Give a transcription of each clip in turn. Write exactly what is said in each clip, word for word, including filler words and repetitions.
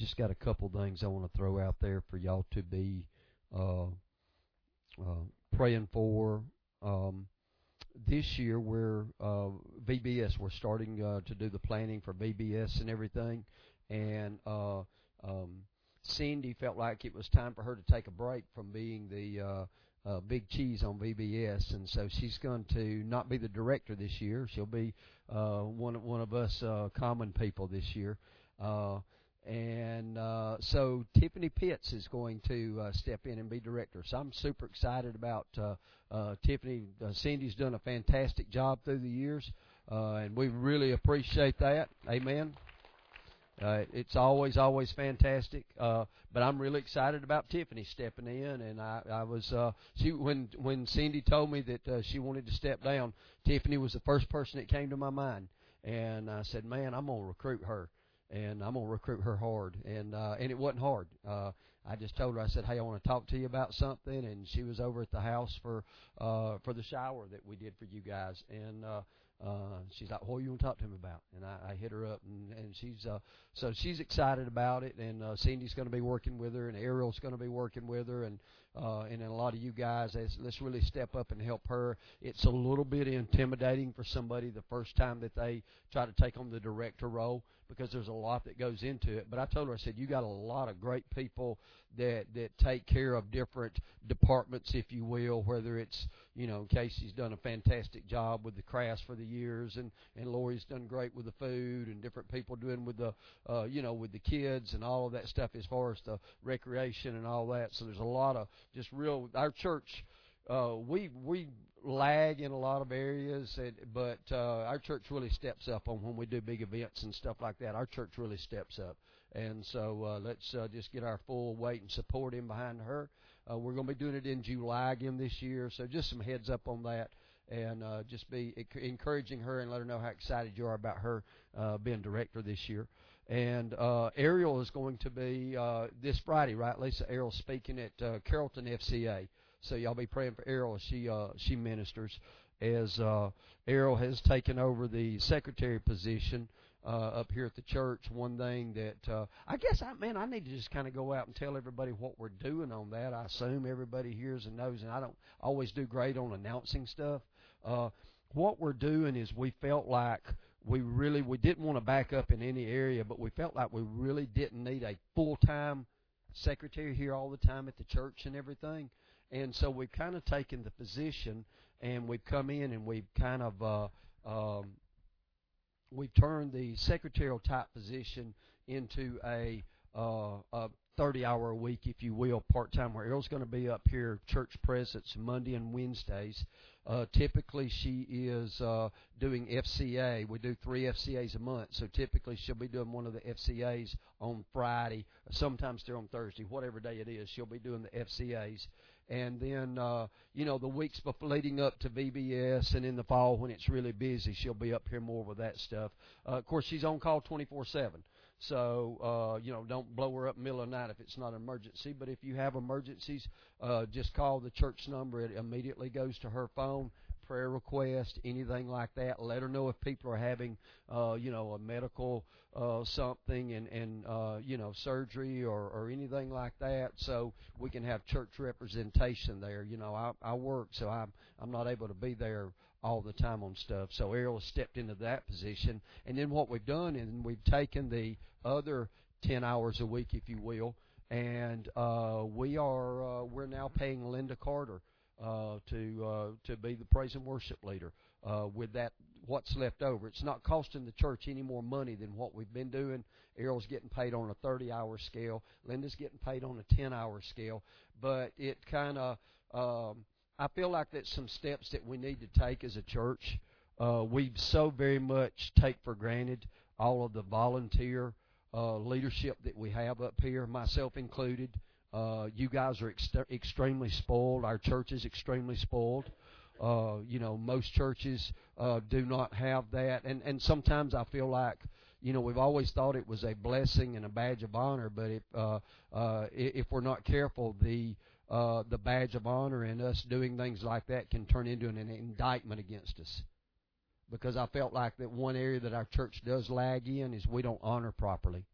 just got a couple things I want to throw out there for y'all to be uh, uh, praying for. Um, this year, we're uh, V B S. We're starting uh, to do the planning for V B S and everything, and uh, um, Cindy felt like it was time for her to take a break from being the uh, uh, big cheese on V B S, and so she's going to not be the director this year. She'll be uh, one of one of us uh, common people this year. Uh, and uh, so Tiffany Pitts is going to uh, step in and be director. So I'm super excited about uh, uh, Tiffany. Uh, Cindy's done a fantastic job through the years, uh, and we really appreciate that. Amen. Uh, it's always, always fantastic. Uh, but I'm really excited about Tiffany stepping in. And I, I was, uh, she when when Cindy told me that uh, she wanted to step down, Tiffany was the first person that came to my mind. And I said, man, I'm gonna recruit her. And I'm going to recruit her hard. And uh, and it wasn't hard. Uh, I just told her, I said, hey, I want to talk to you about something. And she was over at the house for uh, for the shower that we did for you guys. And uh, uh, she's like, what do you want to talk to me about? And I, I hit her up. And, and she's uh, so she's excited about it. And uh, Cindy's going to be working with her. And Ariel's going to be working with her. And uh, and then a lot of you guys, let's, let's really step up and help her. It's a little bit intimidating for somebody the first time that they try to take on the director role, because there's a lot that goes into it. But I told her, I said, you got a lot of great people that that take care of different departments, if you will, whether it's, you know, Casey's done a fantastic job with the crafts for the years, and, and Lori's done great with the food, and different people doing with the, uh, you know, with the kids and all of that stuff as far as the recreation and all that. So there's a lot of just real, our church, uh, we, we lag in a lot of areas, and, but uh, our church really steps up on when we do big events and stuff like that. Our church really steps up. And so uh, let's uh, just get our full weight and support in behind her. Uh, we're going to be doing it in July again this year, so just some heads up on that. And uh, just be encouraging her and let her know how excited you are about her uh, being director this year. And uh, Ariel is going to be uh, this Friday, right, Lisa? Ariel's speaking at uh, Carrollton F C A. So y'all be praying for Ariel as she uh, she ministers. As uh, Ariel has taken over the secretary position uh, up here at the church. One thing that uh, I guess I man I need to just kind of go out and tell everybody what we're doing on that. I assume everybody hears and knows, and I don't always do great on announcing stuff. Uh, what we're doing is we felt like we really we didn't want to back up in any area, but we felt like we really didn't need a full-time secretary here all the time at the church and everything. And so we've kind of taken the position, and we've come in and we've kind of uh, um, we've turned the secretarial type position into a, uh, a thirty-hour a week, if you will, part-time, where Errol's going to be up here, church presence, Monday and Wednesdays. Uh, typically, she is uh, doing F C A. We do three F C As a month, so typically she'll be doing one of the F C As on Friday. Sometimes they're on Thursday, whatever day it is, she'll be doing the F C As. And then, uh, you know, the weeks before leading up to V B S, and in the fall when it's really busy, she'll be up here more with that stuff. Uh, of course, she's on call twenty-four seven. So, uh, you know, don't blow her up in the middle of the night if it's not an emergency. But if you have emergencies, uh, just call the church number. It immediately goes to her phone. Prayer request, anything like that. Let her know if people are having, uh, you know, a medical uh, something and, and uh, you know, surgery or, or anything like that, so we can have church representation there. You know, I, I work, so I'm, I'm not able to be there all the time on stuff. So Ariel has stepped into that position. And then what we've done is we've taken the other ten hours a week, if you will, and uh, we are uh, we're now paying Linda Carter Uh, to uh, to be the praise and worship leader uh, with that what's left over. It's not costing the church any more money than what we've been doing. Errol's getting paid on a thirty-hour scale. Linda's getting paid on a ten-hour scale. But it kind of, um, I feel like that's some steps that we need to take as a church. Uh, we so very much take for granted all of the volunteer uh, leadership that we have up here, myself included. Uh, you guys are ex- extremely spoiled. Our church is extremely spoiled. Uh, you know, most churches uh, do not have that. And, and sometimes I feel like, you know, we've always thought it was a blessing and a badge of honor, but if, uh, uh, if we're not careful, the uh, the badge of honor and us doing things like that can turn into an, an indictment against us. Because I felt like that one area that our church does lag in is we don't honor properly.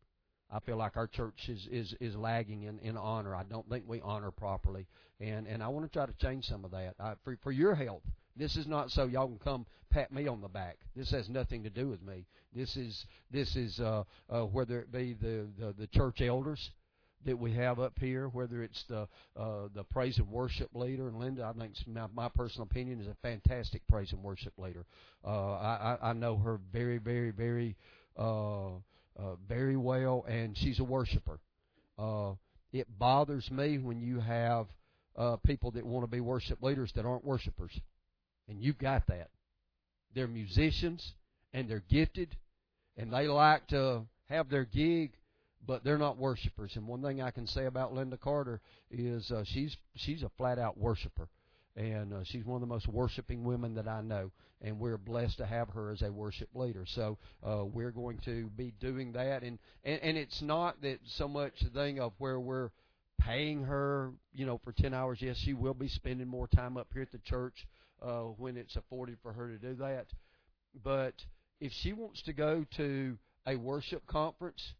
I feel like our church is, is, is lagging in, in honor. I don't think we honor properly. And, and I want to try to change some of that. I, for, for your health. This is not so y'all can come pat me on the back. This has nothing to do with me. This is, this is uh, uh, whether it be the, the, the church elders that we have up here, whether it's the uh, the praise and worship leader. And Linda, I think my, my personal opinion, is a fantastic praise and worship leader. Uh, I, I know her very, very, very uh, uh, very well, and she's a worshiper. Uh, it bothers me when you have uh, people that want to be worship leaders that aren't worshipers. And you've got that. They're musicians, and they're gifted, and they like to have their gig, but they're not worshipers. And one thing I can say about Linda Carter is uh, she's she's a flat-out worshiper. And uh, she's one of the most worshiping women that I know. And we're blessed to have her as a worship leader. So uh, we're going to be doing that. And, and, and it's not that so much the thing of where we're paying her, you know, for ten hours. Yes, she will be spending more time up here at the church uh, when it's afforded for her to do that. But if she wants to go to a worship conference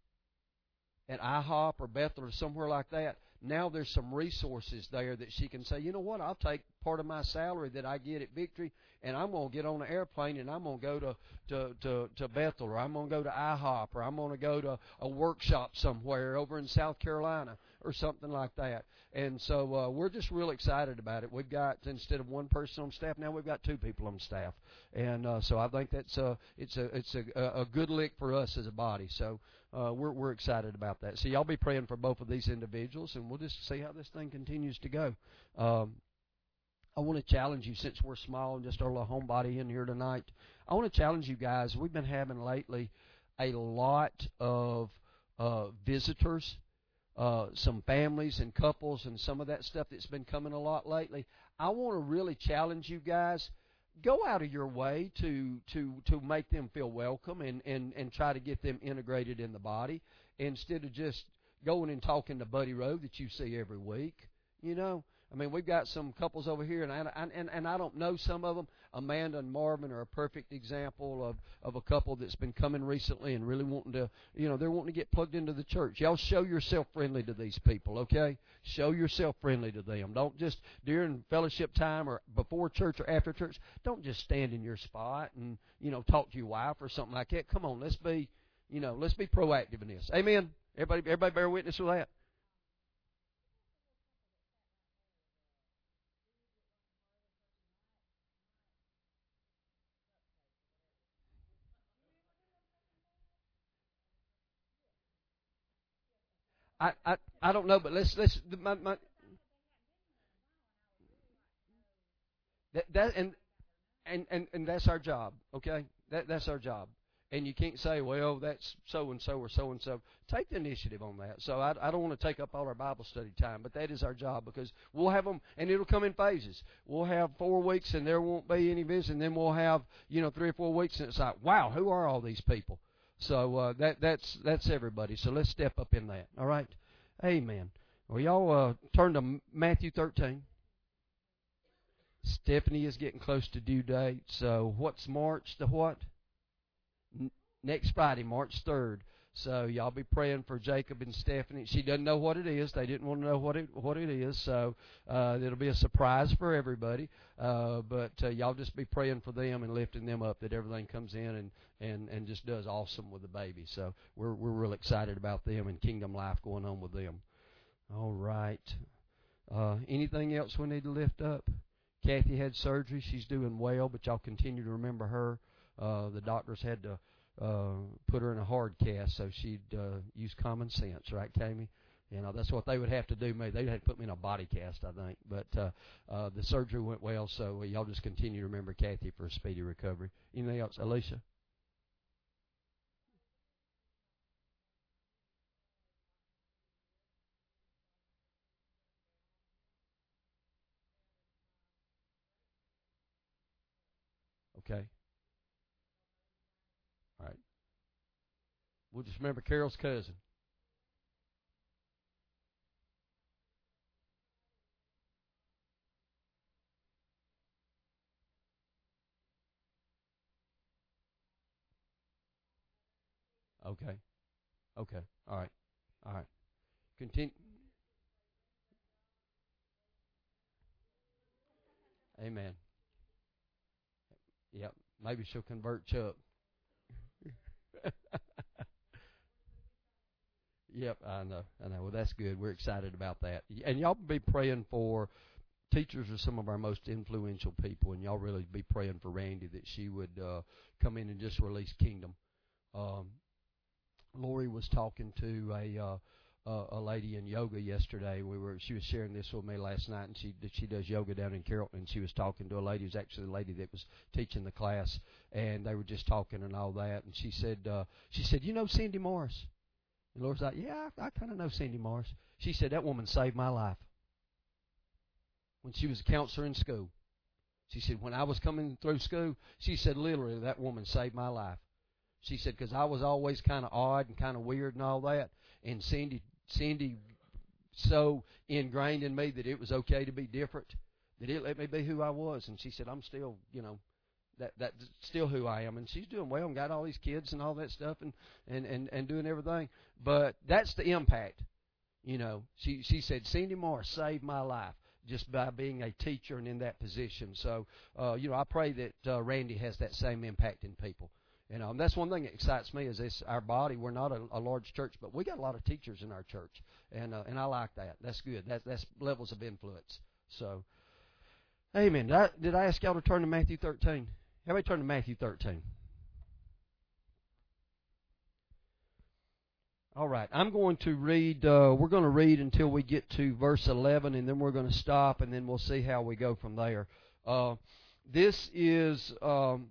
at I hop or Bethel or somewhere like that, now there's some resources there that she can say, you know what, I'll take part of my salary that I get at Victory, and I'm going to get on an airplane, and I'm going to go to, to, to, to Bethel, or I'm going to go to I hop, or I'm going to go to a workshop somewhere over in South Carolina, or something like that. And so uh, we're just real excited about it. We've got, instead of one person on staff, now we've got two people on staff. And uh, so I think that's uh, it's a it's a, a good lick for us as a body. So uh, we're we're excited about that. So y'all be praying for both of these individuals, and we'll just see how this thing continues to go. Um, I want to challenge you, since we're small and just our little homebody in here tonight. I want to challenge you guys. We've been having lately a lot of uh, visitors. Uh, some families and couples and some of that stuff that's been coming a lot lately. I want to really challenge you guys. Go out of your way to to to make them feel welcome and, and, and try to get them integrated in the body, instead of just going and talking to Buddy Rowe that you see every week. You know, I mean, we've got some couples over here, and I, and, and I don't know some of them. Amanda and Marvin are a perfect example of, of a couple that's been coming recently and really wanting to, you know, they're wanting to get plugged into the church. Y'all show yourself friendly to these people, okay? Show yourself friendly to them. Don't just, during fellowship time or before church or after church, don't just stand in your spot and, you know, talk to your wife or something like that. Come on, let's be, you know, let's be proactive in this. Amen? Everybody, everybody bear witness with that? I, I, I don't know, but let's let's my, my, that, that and, and and and that's our job, okay? That that's our job, and you can't say, well, that's so and so or so and so. Take the initiative on that. So I, I don't want to take up all our Bible study time, but that is our job, because we'll have them, and it'll come in phases. We'll have four weeks, and there won't be any visit, and then we'll have, you know, three or four weeks, and it's like, wow, who are all these people? So uh, that that's that's everybody. So let's step up in that. All right. Amen. Well, y'all uh, turn to Matthew thirteen. Stephanie is getting close to due date. So what's March the what? N- next Friday, March third. So y'all be praying for Jacob and Stephanie. She doesn't know what it is. They didn't want to know what it what it is. So uh, it'll be a surprise for everybody. Uh, but uh, y'all just be praying for them and lifting them up, that everything comes in and, and, and just does awesome with the baby. So we're we're real excited about them and kingdom life going on with them. All right. Uh, anything else we need to lift up? Kathy had surgery. She's doing well, but y'all continue to remember her. Uh, the doctors had to uh, put her in a hard cast, so she'd uh, use common sense, right, Tammy? You know, that's what they would have to do me. They'd have to put me in a body cast, I think. But uh, uh, the surgery went well, so y'all just continue to remember Kathy for a speedy recovery. Anything else, Alicia? Okay. All right. We'll just remember Carol's cousin. Okay. Okay. All right. All right. Continue. Amen. Yep. Maybe she'll convert Chuck. Yep, I know. I know. Well, that's good. We're excited about that. And y'all be praying for teachers are some of our most influential people, and y'all really be praying for Randy that she would uh, come in and just release kingdom. Um, Lori was talking to a uh, uh, a lady in yoga yesterday. We were she was sharing this with me last night, and she she does yoga down in Carrollton. And she was talking to a lady who's actually the lady that was teaching the class, and they were just talking and all that. And she said uh, she said, you know Cindy Morris? And Lori's like, yeah, I, I kind of know Cindy Morris. She said that woman saved my life when she was a counselor in school. She said when I was coming through school, she said literally that woman saved my life. She said because I was always kind of odd and kind of weird and all that, and Cindy Cindy so ingrained in me that it was okay to be different, that it let me be who I was. And she said I'm still, you know, that that's still who I am. And she's doing well and got all these kids and all that stuff and, and, and, and doing everything. But that's the impact. You know, she she said Cindy Morris saved my life just by being a teacher and in that position. So, uh, you know, I pray that uh, Randy has that same impact in people. And um, that's one thing that excites me is this, our body. We're not a, a large church, but we got a lot of teachers in our church, and uh, and I like that. That's good. That's that's levels of influence. So, amen. Did I, did I ask y'all to turn to Matthew thirteen? Everybody turn to Matthew thirteen. All right, I'm going to read. Uh, we're going to read until we get to verse eleven, and then we're going to stop, and then we'll see how we go from there. Uh, this is. Um,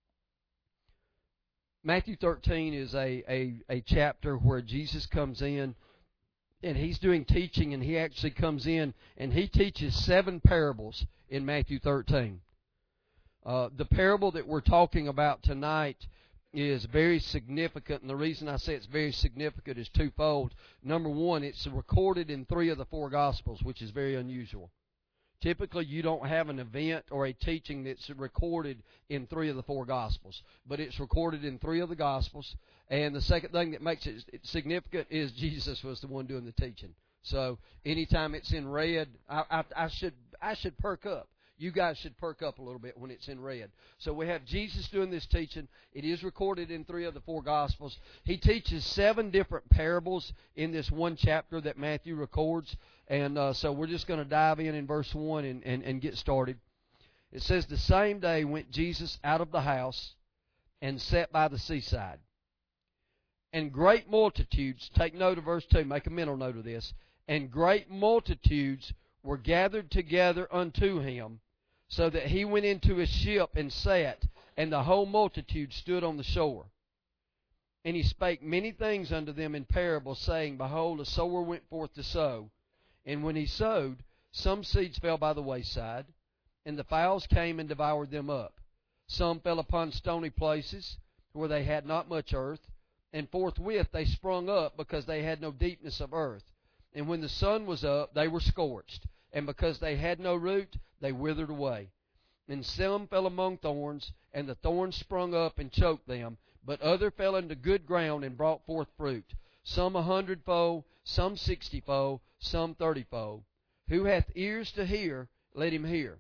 Matthew thirteen is a, a, a chapter where Jesus comes in and he's doing teaching, and he actually comes in and he teaches seven parables in Matthew thirteen. Uh, the parable that we're talking about tonight is very significant, and the reason I say it's very significant is twofold. Number one, it's recorded in three of the four Gospels, which is very unusual. Typically, you don't have an event or a teaching that's recorded in three of the four Gospels, but it's recorded in three of the Gospels. And the second thing that makes it significant is Jesus was the one doing the teaching. So anytime it's in red, I, I, I should I should perk up. You guys should perk up a little bit when it's in red. So we have Jesus doing this teaching. It is recorded in three of the four Gospels. He teaches seven different parables in this one chapter that Matthew records. And uh, so we're just going to dive in in verse one and, and, and get started. It says, the same day went Jesus out of the house and sat by the seaside. And great multitudes, take note of verse two, make a mental note of this. And great multitudes were gathered together unto him, so that he went into a ship and sat, and the whole multitude stood on the shore. And he spake many things unto them in parables, saying, Behold, a sower went forth to sow. And when he sowed, some seeds fell by the wayside, and the fowls came and devoured them up. Some fell upon stony places, where they had not much earth, and forthwith they sprung up, because they had no deepness of earth. And when the sun was up, they were scorched, and because they had no root, they withered away. And some fell among thorns, and the thorns sprung up and choked them. But other fell into good ground and brought forth fruit, some a hundredfold, some sixtyfold, some thirtyfold. Who hath ears to hear, let him hear.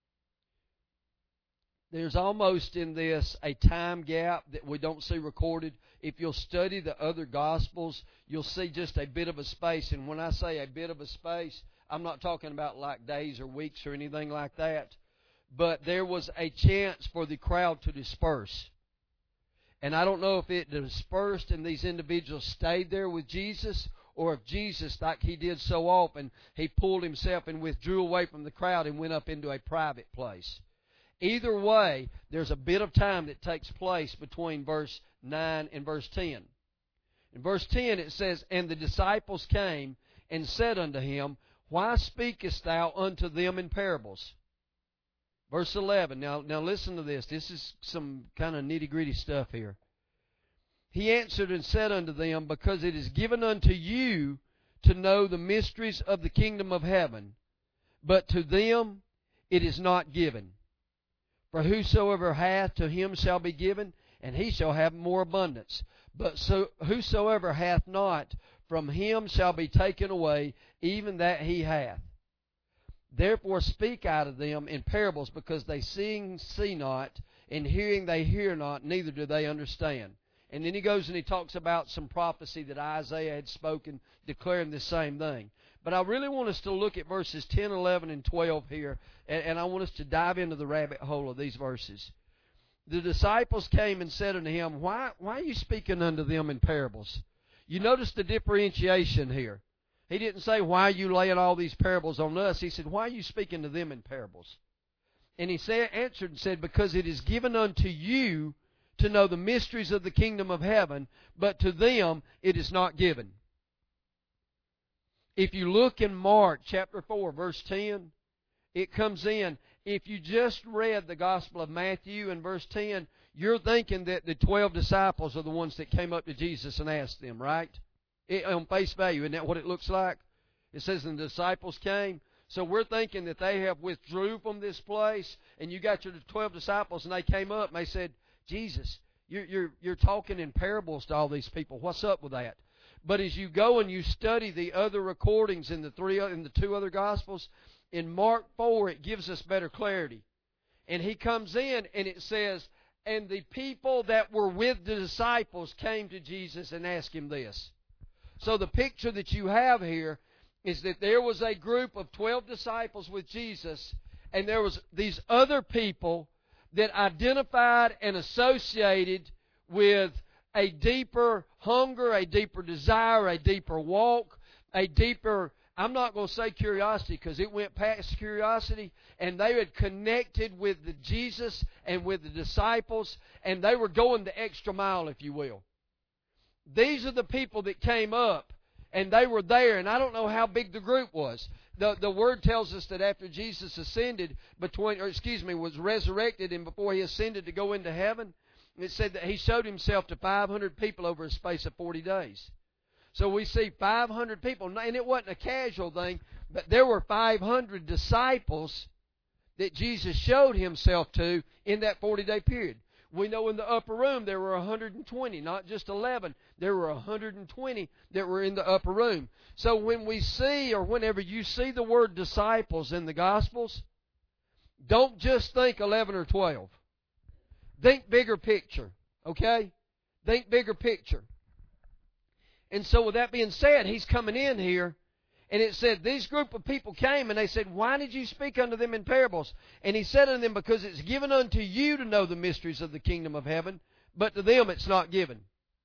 There's almost in this a time gap that we don't see recorded. If you'll study the other Gospels, you'll see just a bit of a space. And when I say a bit of a space, I'm not talking about like days or weeks or anything like that. But there was a chance for the crowd to disperse. And I don't know if it dispersed and these individuals stayed there with Jesus, or if Jesus, like he did so often, he pulled himself and withdrew away from the crowd and went up into a private place. Either way, there's a bit of time that takes place between verse nine and verse ten. In verse ten it says, And the disciples came and said unto him, Why speakest thou unto them in parables? Verse eleven. Now, now listen to this. This is some kind of nitty-gritty stuff here. He answered and said unto them, Because it is given unto you to know the mysteries of the kingdom of heaven, but to them it is not given. For whosoever hath, to him shall be given, and he shall have more abundance. But so whosoever hath not, from him shall be taken away, even that he hath. Therefore speak I to them in parables, because they seeing see not, and hearing they hear not, neither do they understand. And then he goes and he talks about some prophecy that Isaiah had spoken, declaring the same thing. But I really want us to look at verses ten, eleven, and twelve here, and, and I want us to dive into the rabbit hole of these verses. The disciples came and said unto him, Why, why are you speaking unto them in parables? You notice the differentiation here. He didn't say, why are you laying all these parables on us? He said, why are you speaking to them in parables? And he said, answered and said, because it is given unto you to know the mysteries of the kingdom of heaven, but to them it is not given. If you look in Mark chapter four, verse ten, it comes in. If you just read the Gospel of Matthew in verse ten, you're thinking that the twelve disciples are the ones that came up to Jesus and asked them, right? It, on face value, isn't that what it looks like? It says, and the disciples came. So we're thinking that they have withdrew from this place, and you got your twelve disciples, and they came up, and they said, Jesus, you're, you're, you're talking in parables to all these people. What's up with that? But as you go and you study the other recordings in the three in the two other Gospels, in Mark four, it gives us better clarity. And he comes in, and it says, and the people that were with the disciples came to Jesus and asked him this. So the picture that you have here is that there was a group of twelve disciples with Jesus, and there was these other people that identified and associated with a deeper hunger, a deeper desire, a deeper walk, a deeper, I'm not going to say curiosity because it went past curiosity, and they had connected with the Jesus and with the disciples, and they were going the extra mile, if you will. These are the people that came up, and they were there, and I don't know how big the group was. The, the Word tells us that after Jesus ascended, between, or excuse me, was resurrected, and before He ascended to go into heaven, it said that He showed Himself to five hundred people over a space of forty days. So we see five hundred people, and it wasn't a casual thing, but there were five hundred disciples that Jesus showed Himself to in that forty-day period. We know in the upper room there were one hundred twenty, not just eleven. There were one hundred twenty that were in the upper room. So when we see, or whenever you see the word disciples in the Gospels, don't just think eleven or twelve. Think bigger picture, okay? Think bigger picture. And so with that being said, he's coming in here, and it said, these group of people came, and they said, why did you speak unto them in parables? And he said unto them, because it's given unto you to know the mysteries of the kingdom of heaven, but to them it's not given.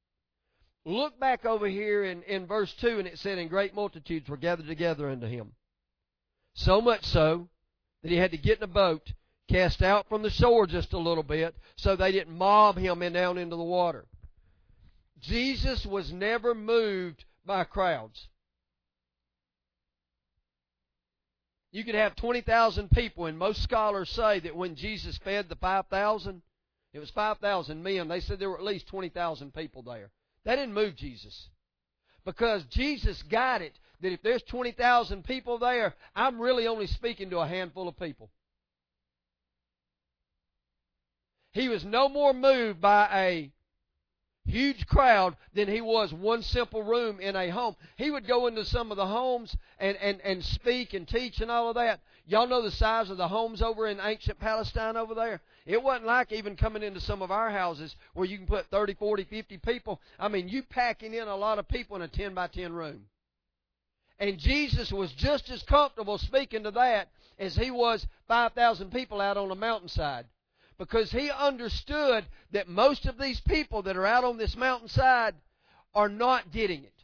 Look back over here in, in verse two, and it said, and great multitudes were gathered together unto him. So much so that he had to get in a boat, cast out from the shore just a little bit, so they didn't mob him in down into the water. Jesus was never moved by crowds. You could have twenty thousand people, and most scholars say that when Jesus fed the five thousand, it was five thousand men. They said there were at least twenty thousand people there. That didn't move Jesus. Because Jesus got it that if there's twenty thousand people there, I'm really only speaking to a handful of people. He was no more moved by a huge crowd than he was one simple room in a home. He would go into some of the homes and, and, and speak and teach and all of that. Y'all know the size of the homes over in ancient Palestine over there? It wasn't like even coming into some of our houses where you can put thirty, forty, fifty people. I mean, you packing in a lot of people in a ten by ten room. And Jesus was just as comfortable speaking to that as he was five thousand people out on a mountainside. Because he understood that most of these people that are out on this mountainside are not getting it.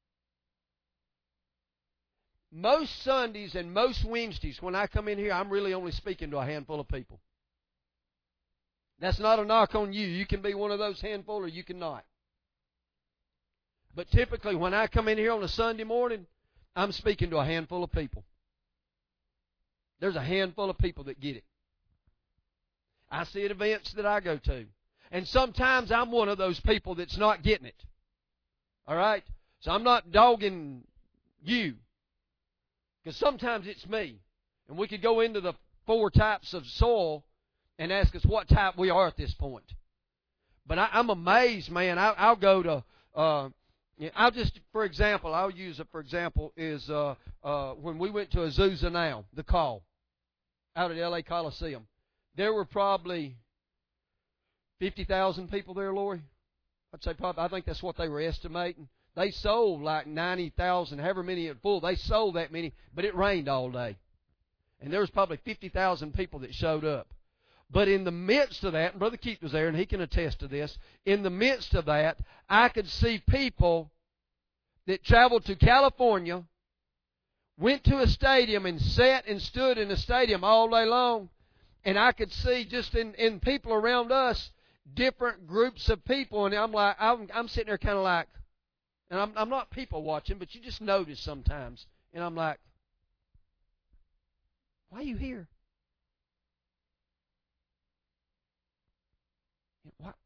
Most Sundays and most Wednesdays, when I come in here, I'm really only speaking to a handful of people. That's not a knock on you. You can be one of those handful or you cannot. But typically, when I come in here on a Sunday morning, I'm speaking to a handful of people. There's a handful of people that get it. I see it at events that I go to. And sometimes I'm one of those people that's not getting it. All right? So I'm not dogging you. Because sometimes it's me. And we could go into the four types of soil and ask us what type we are at this point. But I, I'm amazed, man. I, I'll go to uh, Yeah, I'll just, for example, I'll use it for example, is uh, uh, when we went to Azusa Now, the call, out at L A Coliseum. There were probably fifty thousand people there, Lori. I'd say probably, I think that's what they were estimating. They sold like ninety thousand, however many at full. They sold that many, but it rained all day. And there was probably fifty thousand people that showed up. But in the midst of that, and Brother Keith was there, and he can attest to this, in the midst of that, I could see people that traveled to California, went to a stadium and sat and stood in a stadium all day long, and I could see just in, in people around us, different groups of people, and I'm like, I'm, I'm sitting there kind of like, and I'm, I'm not people watching, but you just notice sometimes, and I'm like, why are you here? What?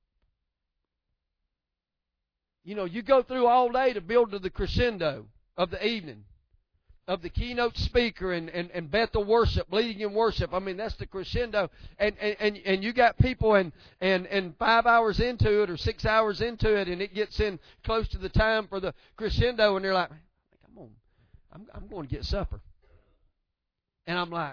You know, you go through all day to build to the crescendo of the evening, of the keynote speaker and, and, and Bethel worship, leading in worship. I mean, that's the crescendo. And, and, and you got people and, and, and five hours into it or six hours into it, and it gets in close to the time for the crescendo, and they're like, I'm on, I'm, I'm going to get supper. And I'm like,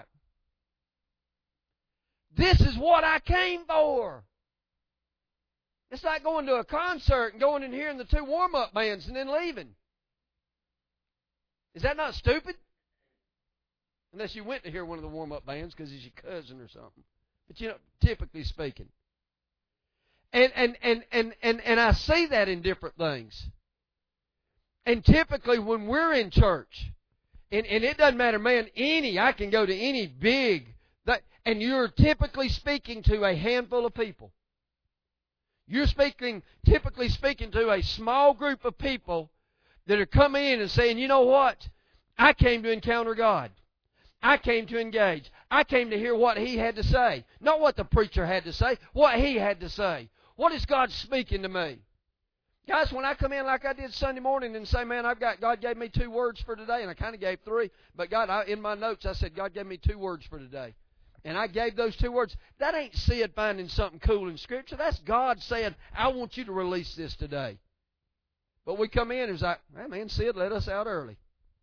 this is what I came for. It's like going to a concert and going and hearing the two warm-up bands and then leaving. Is that not stupid? Unless you went to hear one of the warm-up bands because he's your cousin or something. But, you know, typically speaking. And, and, and, and, and, and I see that in different things. And typically when we're in church, and, and it doesn't matter, man, any, I can go to any big, that, and you're typically speaking to a handful of people. You're speaking, typically speaking to a small group of people that are coming in and saying, you know what? I came to encounter God. I came to engage. I came to hear what He had to say. Not what the preacher had to say, what He had to say. What is God speaking to me? Guys, when I come in like I did Sunday morning and say, man, I've got, God gave me two words for today, and I kind of gave three, but God, I, in my notes I said, God gave me two words for today. And I gave those two words. That ain't Sid finding something cool in Scripture. That's God saying, I want you to release this today. But we come in and it's like, hey man, Sid let us out early.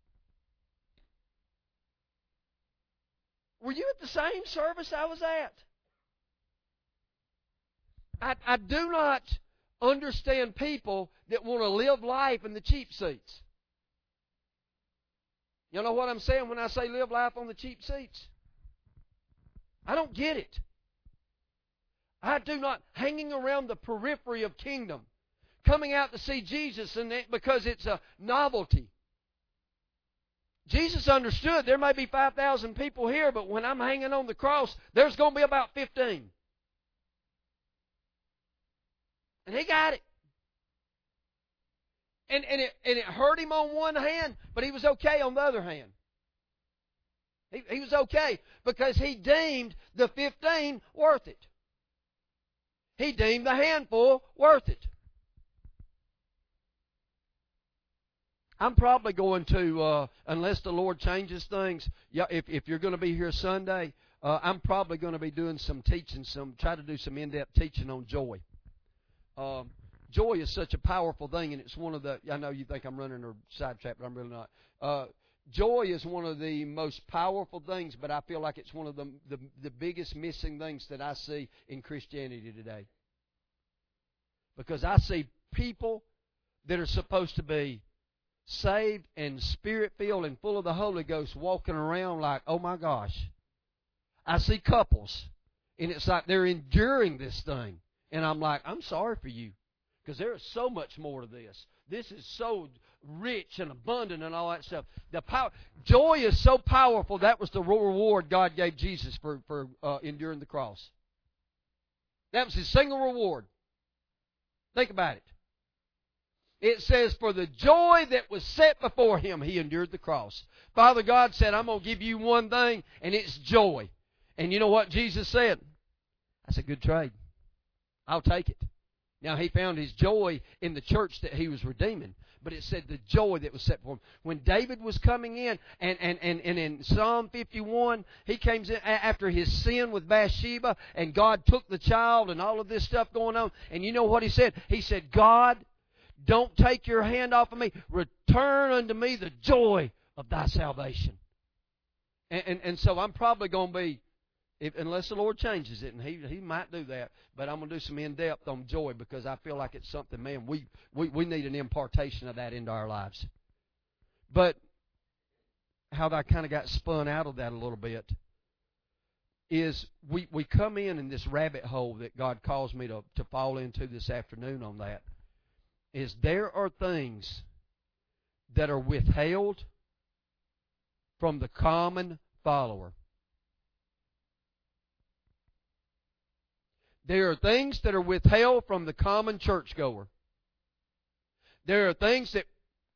Were you at the same service I was at? I, I do not understand people that want to live life in the cheap seats. You know what I'm saying when I say live life on the cheap seats? I don't get it. I do not, hanging around the periphery of kingdom, coming out to see Jesus and it, because it's a novelty. Jesus understood there may be five thousand people here, but when I'm hanging on the cross, there's going to be about fifteen. And He got it. And, and, it, and it hurt Him on one hand, but He was okay on the other hand. He, he was okay because He deemed the fifteen worth it. He deemed the handful worth it. I'm probably going to, uh, unless the Lord changes things, yeah, if, if you're going to be here Sunday, uh, I'm probably going to be doing some teaching, some try to do some in-depth teaching on joy. Um, joy is such a powerful thing, and it's one of the, I know you think I'm running a sidetrack, but I'm really not. Uh, joy is one of the most powerful things, but I feel like it's one of the, the, the biggest missing things that I see in Christianity today. Because I see people that are supposed to be saved and Spirit-filled and full of the Holy Ghost walking around like, oh my gosh. I see couples, and it's like they're enduring this thing. And I'm like, I'm sorry for you, because there is so much more to this. This is so rich and abundant and all that stuff. The power, joy is so powerful. That was the reward God gave Jesus for, for uh, enduring the cross. That was His single reward. Think about it. It says, for the joy that was set before Him, He endured the cross. Father God said, I'm going to give you one thing, and it's joy. And you know what Jesus said? That's a good trade. I'll take it. Now, He found His joy in the church that He was redeeming. But it said the joy that was set before Him. When David was coming in, and, and, and, and in Psalm fifty-one, he came in after his sin with Bathsheba, and God took the child and all of this stuff going on. And you know what he said? He said, God, Don't take your hand off of me. Return unto me the joy of thy salvation. And, and, and so I'm probably going to be, if, unless the Lord changes it, and He He might do that, but I'm going to do some in-depth on joy because I feel like it's something, man, we, we, we need an impartation of that into our lives. But how I kind of got spun out of that a little bit is we, we come in in this rabbit hole that God calls me to, to fall into this afternoon on that, is there are things that are withheld from the common follower. There are things that are withheld from the common churchgoer. There are things that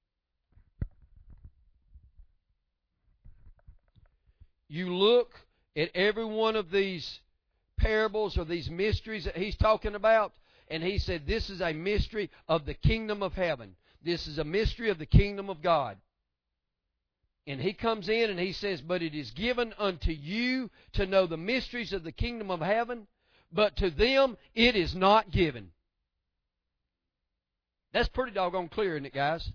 you look at every one of these parables or these mysteries that he's talking about, and he said, this is a mystery of the kingdom of heaven. This is a mystery of the kingdom of God. And he comes in and he says, but it is given unto you to know the mysteries of the kingdom of heaven, but to them it is not given. That's pretty doggone clear, isn't it, guys?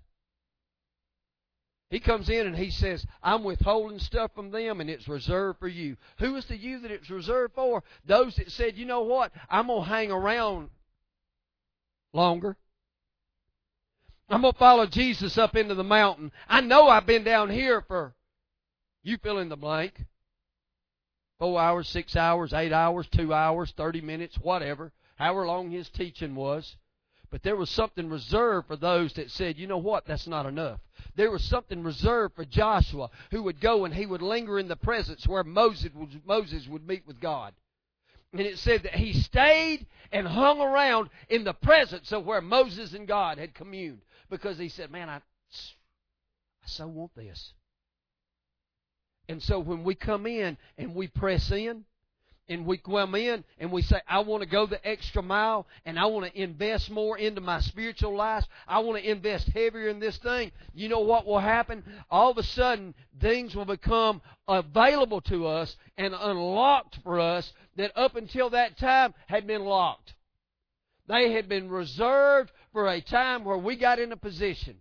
He comes in and he says, I'm withholding stuff from them and it's reserved for you. Who is the you that it's reserved for? Those that said, you know what, I'm going to hang around longer. I'm going to follow Jesus up into the mountain. I know I've been down here for, you fill in the blank, four hours, six hours, eight hours, two hours, thirty minutes, whatever, however long his teaching was. But there was something reserved for those that said, you know what, that's not enough. There was something reserved for Joshua, who would go and he would linger in the presence where Moses, Moses would meet with God. And it said that he stayed and hung around in the presence of where Moses and God had communed. Because he said, man, I, I so want this. And so when we come in and we press in, and we come in and we say, I want to go the extra mile and I want to invest more into my spiritual life. I want to invest heavier in this thing. You know what will happen? All of a sudden, things will become available to us and unlocked for us that up until that time had been locked. They had been reserved for a time where we got in a position.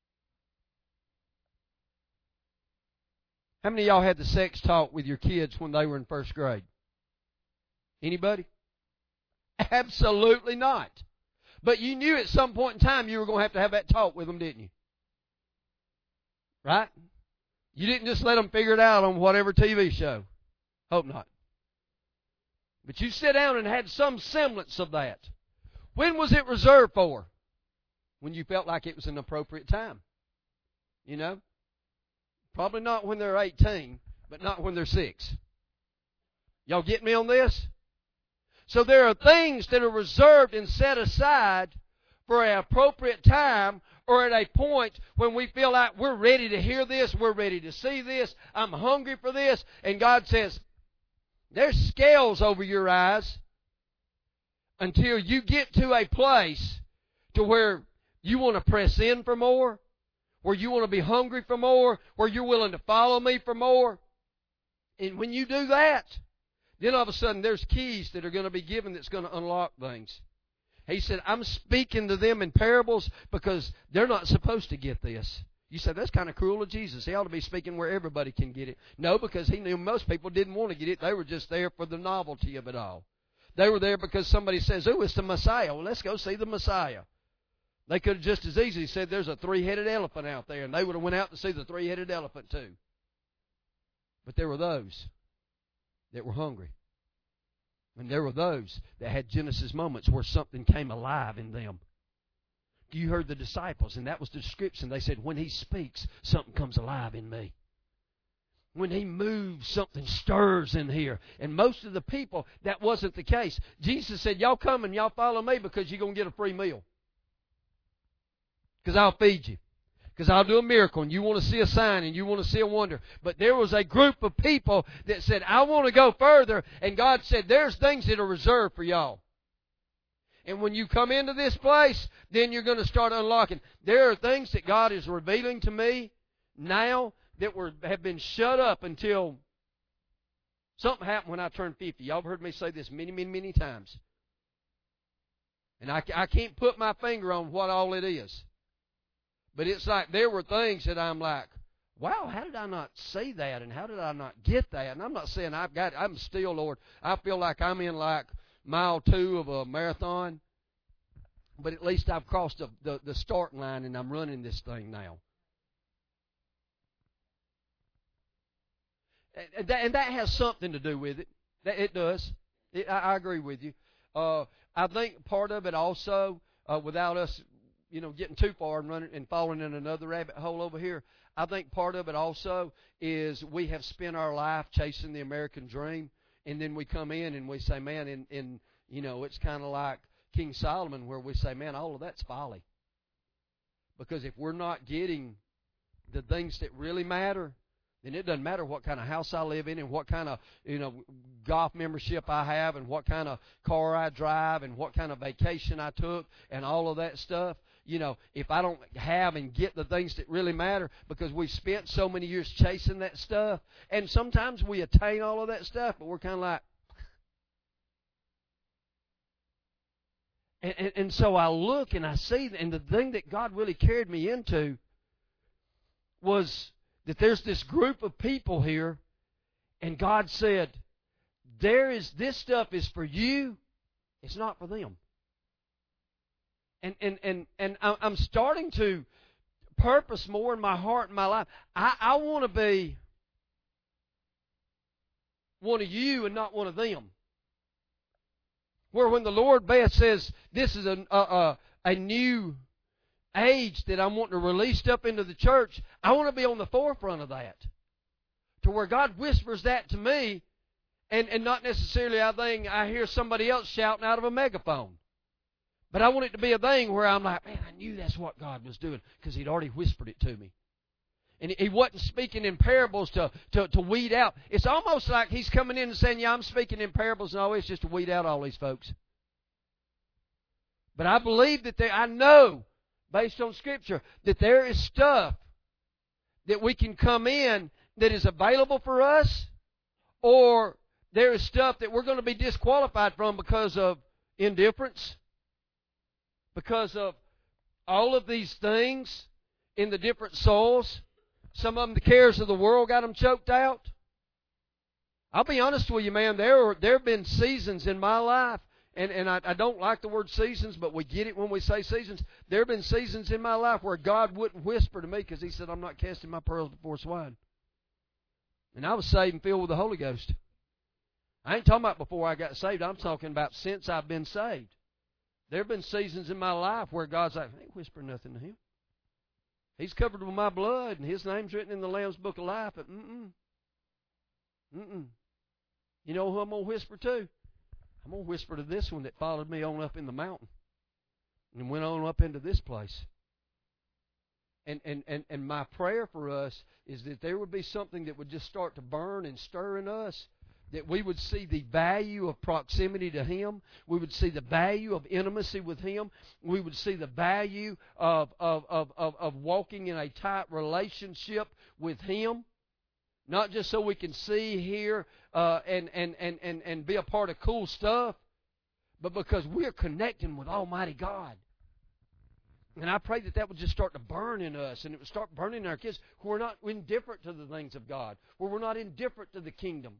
How many of y'all had the sex talk with your kids when they were in first grade? Anybody? Absolutely not. But you knew at some point in time you were going to have to have that talk with them, didn't you? Right? You didn't just let them figure it out on whatever T V show. Hope not. But you sit down and had some semblance of that. When was it reserved for? When you felt like it was an appropriate time. You know? Probably not when they're eighteen, but not when they're six. Y'all get me on this? So there are things that are reserved and set aside for an appropriate time or at a point when we feel like we're ready to hear this, we're ready to see this, I'm hungry for this, and God says, there's scales over your eyes until you get to a place to where you want to press in for more, where you want to be hungry for more, where you're willing to follow me for more. And when you do that, then all of a sudden there's keys that are going to be given that's going to unlock things. He said, I'm speaking to them in parables because they're not supposed to get this. You said, that's kind of cruel of Jesus. He ought to be speaking where everybody can get it. No, because he knew most people didn't want to get it. They were just there for the novelty of it all. They were there because somebody says, oh, it's the Messiah. Well, let's go see the Messiah. They could have just as easily said, there's a three-headed elephant out there, and they would have went out to see the three-headed elephant too. But there were those that were hungry. And there were those that had Genesis moments where something came alive in them. You heard the disciples, and that was the description. They said, when he speaks, something comes alive in me. When he moves, something stirs in here. And most of the people, that wasn't the case. Jesus said, y'all come and y'all follow me because you're going to get a free meal. Because I'll feed you. Because I'll do a miracle, and you want to see a sign, and you want to see a wonder. But there was a group of people that said, I want to go further. And God said, there's things that are reserved for y'all. And when you come into this place, then you're going to start unlocking. There are things that God is revealing to me now that were have been shut up until something happened when I turned fifty. Y'all have heard me say this many, many, many times. And I, I can't put my finger on what all it is. But it's like there were things that I'm like, wow, how did I not see that? And how did I not get that? And I'm not saying I've got it. I'm still, Lord, I feel like I'm in like mile two of a marathon. But at least I've crossed the, the, the starting line and I'm running this thing now. And that, and that has something to do with it. It does. It, I, I agree with you. Uh, I think part of it also, uh, without us, you know, getting too far and running and falling in another rabbit hole over here, I think part of it also is we have spent our life chasing the American dream, and then we come in and we say, man, and, and you know, it's kind of like King Solomon where we say, man, all of that's folly. Because if we're not getting the things that really matter, then it doesn't matter what kind of house I live in and what kind of, you know, golf membership I have and what kind of car I drive and what kind of vacation I took and all of that stuff. You know, if I don't have and get the things that really matter, because we've spent so many years chasing that stuff, and sometimes we attain all of that stuff, but we're kind of like, and, and, and so I look and I see, and the thing that God really carried me into was that there's this group of people here, and God said, there is, this stuff is for you, it's not for them. And and and and I'm starting to purpose more in my heart and my life. I, I want to be one of you and not one of them. Where when the Lord Beth says this is a a, a new age that I'm wanting to release up into the church, I want to be on the forefront of that. To where God whispers that to me, and, and not necessarily I think I hear somebody else shouting out of a megaphone. But I want it to be a thing where I'm like, man, I knew that's what God was doing because He'd already whispered it to me. And He wasn't speaking in parables to, to, to weed out. It's almost like He's coming in and saying, yeah, I'm speaking in parables, and all it's just to weed out all these folks. But I believe that there, I know, based on Scripture, that there is stuff that we can come in that is available for us, or there is stuff that we're going to be disqualified from because of indifference, because of all of these things in the different soils. Some of them, the cares of the world got them choked out. I'll be honest with you, man, there are, there have been seasons in my life, and, and I, I don't like the word seasons, but we get it when we say seasons. There have been seasons in my life where God wouldn't whisper to me because He said, I'm not casting my pearls before swine. And I was saved and filled with the Holy Ghost. I ain't talking about before I got saved. I'm talking about since I've been saved. There have been seasons in my life where God's like, I ain't whispering nothing to him. He's covered with my blood, and His name's written in the Lamb's Book of Life. But mm-mm. Mm-mm. You know who I'm going to whisper to? I'm going to whisper to this one that followed me on up in the mountain and went on up into this place. And, and, and, and my prayer for us is that there would be something that would just start to burn and stir in us, that we would see the value of proximity to Him. We would see the value of intimacy with Him. We would see the value of, of, of, of, of walking in a tight relationship with Him. Not just so we can see, hear, uh, and, and, and, and, and be a part of cool stuff, but because we're connecting with Almighty God. And I pray that that would just start to burn in us, and it would start burning in our kids who are not indifferent to the things of God, where we're not indifferent to the kingdom.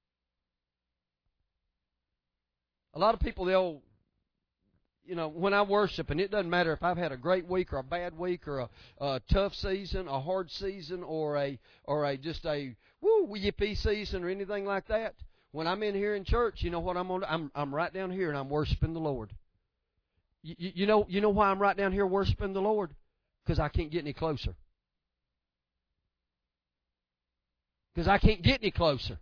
A lot of people, they'll, you know, when I worship, and it doesn't matter if I've had a great week or a bad week or a, a tough season, a hard season, or a or a just a woo yippee season or anything like that. When I'm in here in church, you know what I'm on? I'm I'm right down here and I'm worshiping the Lord. You, you, you know you know why I'm right down here worshiping the Lord? Because I can't get any closer. Because I can't get any closer.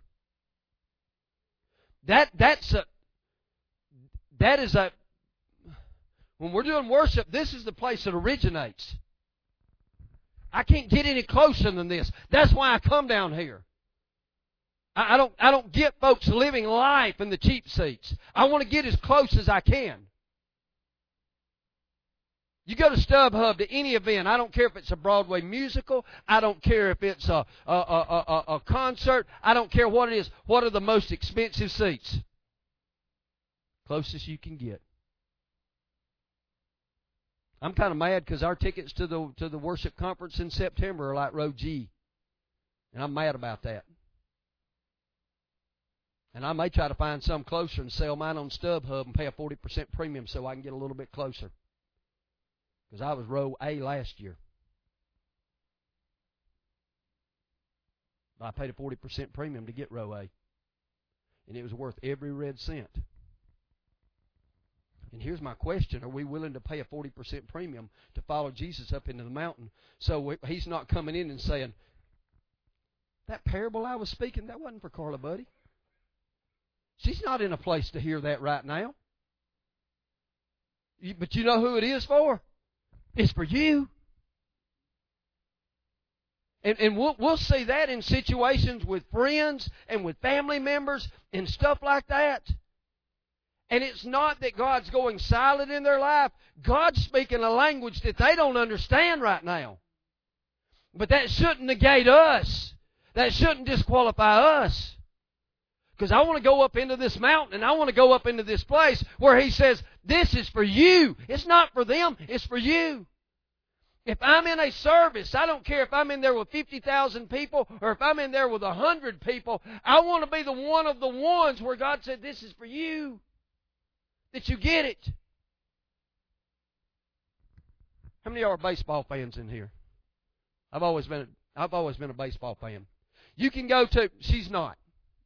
That that's a that is a when we're doing worship, this is the place that originates. I can't get any closer than this. That's why I come down here. I, I don't I don't get folks living life in the cheap seats. I want to get as close as I can. You go to StubHub to any event. I don't care if it's a Broadway musical. I don't care if it's a, a, a, a, a concert. I don't care what it is. What are the most expensive seats? Closest you can get. I'm kind of mad because our tickets to the to the worship conference in September are like row G. And I'm mad about that. And I may try to find some closer and sell mine on StubHub and pay a forty percent premium so I can get a little bit closer. Because I was row A last year. I paid a forty percent premium to get row A. And it was worth every red cent. And here's my question. Are we willing to pay a forty percent premium to follow Jesus up into the mountain so he's not coming in and saying, that parable I was speaking, that wasn't for Carla Buddy. She's not in a place to hear that right now. But you know who it is for? It's for you. And, and we'll, we'll see that in situations with friends and with family members and stuff like that. And it's not that God's going silent in their life. God's speaking a language that they don't understand right now. But that shouldn't negate us. That shouldn't disqualify us. Because I want to go up into this mountain and I want to go up into this place where He says, this is for you. It's not for them, it's for you. If I'm in a service, I don't care if I'm in there with fifty thousand people or if I'm in there with one hundred people, I want to be the one of the ones where God said, this is for you. That you get it. How many are baseball fans in here? I've always been a, I've always been a baseball fan. You can go to, she's not.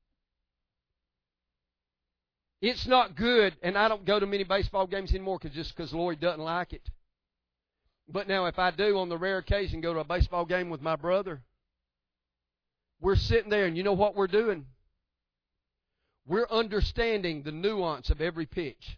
It's not good, and I don't go to many baseball games anymore cause just because Lloyd doesn't like it. But now if I do, on the rare occasion, go to a baseball game with my brother, we're sitting there, and you know what we're doing? We're understanding the nuance of every pitch.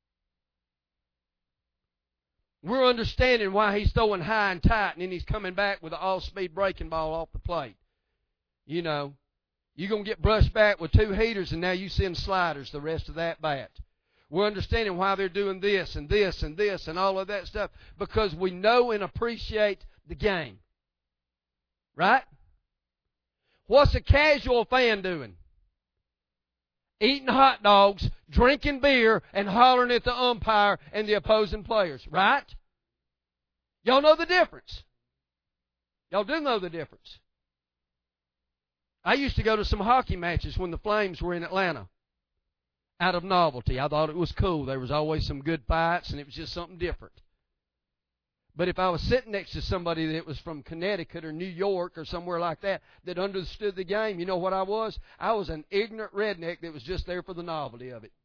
We're understanding why he's throwing high and tight, and then he's coming back with an all-speed breaking ball off the plate. You know, you're going to get brushed back with two heaters, and now you send sliders the rest of that bat. We're understanding why they're doing this and this and this and all of that stuff because we know and appreciate the game. Right? What's a casual fan doing? Eating hot dogs, drinking beer, and hollering at the umpire and the opposing players. Right? Y'all know the difference. Y'all do know the difference. I used to go to some hockey matches when the Flames were in Atlanta. Out of novelty. I thought it was cool. There was always some good fights, and it was just something different. But if I was sitting next to somebody that was from Connecticut or New York or somewhere like that that understood the game, you know what I was? I was an ignorant redneck that was just there for the novelty of it.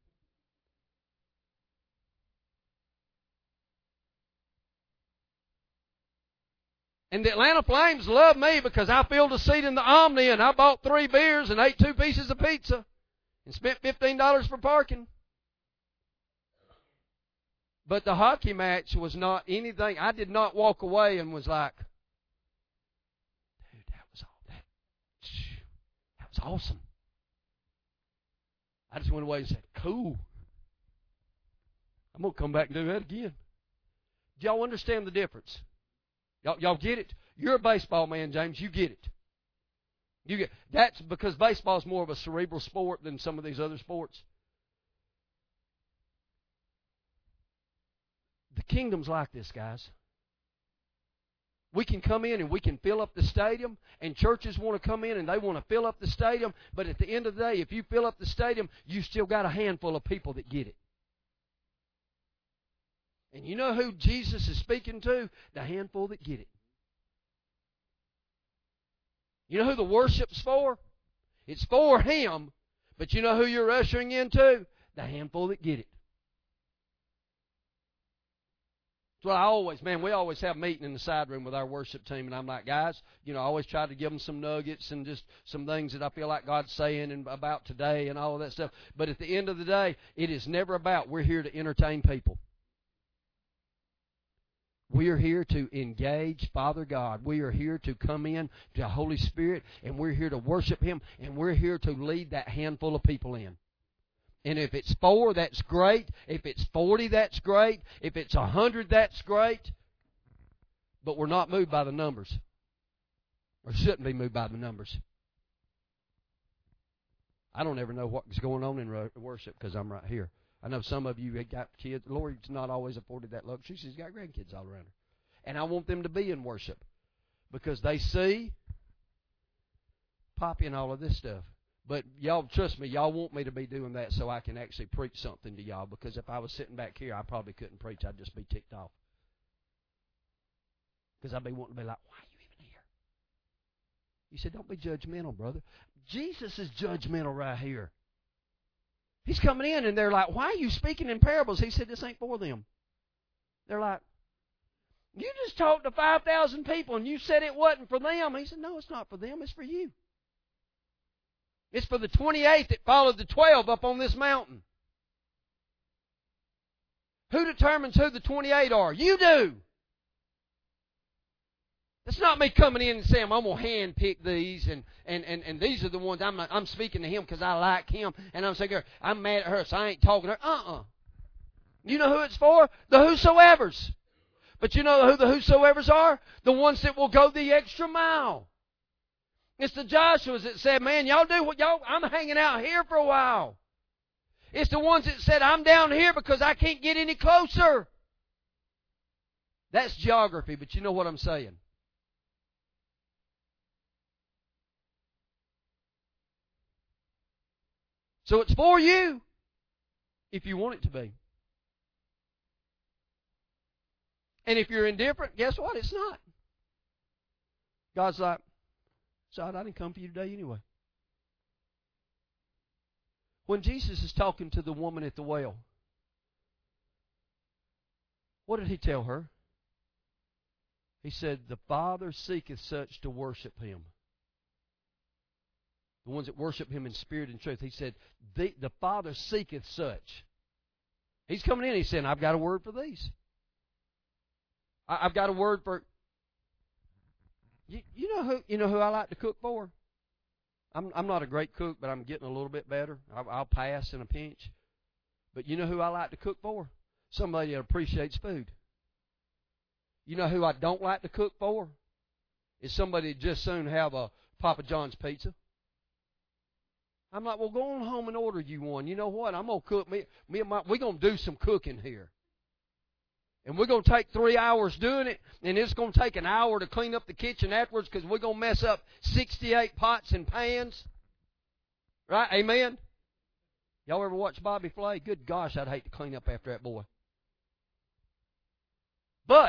And the Atlanta Flames love me because I filled a seat in the Omni and I bought three beers and ate two pieces of pizza and spent fifteen dollars for parking. But the hockey match was not anything. I did not walk away and was like, dude, that was all that. That was awesome. I just went away and said, cool. I'm going to come back and do that again. Do y'all understand the difference? Y'all, y'all get it? You're a baseball man, James. You get it. You get that's because baseball is more of a cerebral sport than some of these other sports. The kingdom's like this, guys. We can come in and we can fill up the stadium, and churches want to come in and they want to fill up the stadium, but at the end of the day, if you fill up the stadium, you still got a handful of people that get it. And you know who Jesus is speaking to? The handful that get it. You know who the worship's for? It's for Him, but you know who you're ushering into? The handful that get it. That's what I always, man, we always have a meeting in the side room with our worship team, and I'm like, guys, you know, I always try to give them some nuggets and just some things that I feel like God's saying and about today and all of that stuff. But at the end of the day, it is never about we're here to entertain people. We are here to engage Father God. We are here to come in to the Holy Spirit, and we're here to worship Him, and we're here to lead that handful of people in. And if it's four, that's great. If it's forty, that's great. If it's a hundred, that's great. But we're not moved by the numbers. Or shouldn't be moved by the numbers. I don't ever know what's going on in worship because I'm right here. I know some of you have got kids. Lori's not always afforded that luxury. She's got grandkids all around her. And I want them to be in worship because they see Poppy and all of this stuff. But y'all, trust me, y'all want me to be doing that so I can actually preach something to y'all, because if I was sitting back here, I probably couldn't preach. I'd just be ticked off. Because I'd be wanting to be like, why are you even here? You said, don't be judgmental, brother. Jesus is judgmental right here. He's coming in, and they're like, why are you speaking in parables? He said, this ain't for them. They're like, you just talked to five thousand people, and you said it wasn't for them. He said, no, it's not for them. It's for you. It's for the twenty-eight that followed the twelve up on this mountain. Who determines who the twenty-eight are? You do. It's not me coming in and saying, I'm going to hand pick these, and, and, and, and these are the ones I'm not, I'm speaking to him because I like him, and I'm saying, I'm mad at her, so I ain't talking to her. Uh-uh. You know who it's for? The whosoevers. But you know who the whosoevers are? The ones that will go the extra mile. It's the Joshuas that said, man, y'all do what y'all, I'm hanging out here for a while. It's the ones that said, I'm down here because I can't get any closer. That's geography, but you know what I'm saying. So it's for you if you want it to be. And if you're indifferent, guess what? It's not. God's like, God, I didn't come for you today anyway. When Jesus is talking to the woman at the well, what did he tell her? He said, the Father seeketh such to worship him. The ones that worship him in spirit and truth. He said, the, the Father seeketh such. He's coming in, he's saying, I've got a word for these. I, I've got a word for... You, you know who you know who I like to cook for? I'm I'm not a great cook, but I'm getting a little bit better. I'll, I'll pass in a pinch. But you know who I like to cook for? Somebody that appreciates food. You know who I don't like to cook for? Is somebody that just soon have a Papa John's pizza. I'm like, well, go on home and order you one. You know what? I'm gonna cook me. Me and my we're gonna do some cooking here. And we're going to take three hours doing it, and it's going to take an hour to clean up the kitchen afterwards because we're going to mess up sixty-eight pots and pans. Right? Amen? Y'all ever watch Bobby Flay? Good gosh, I'd hate to clean up after that boy. But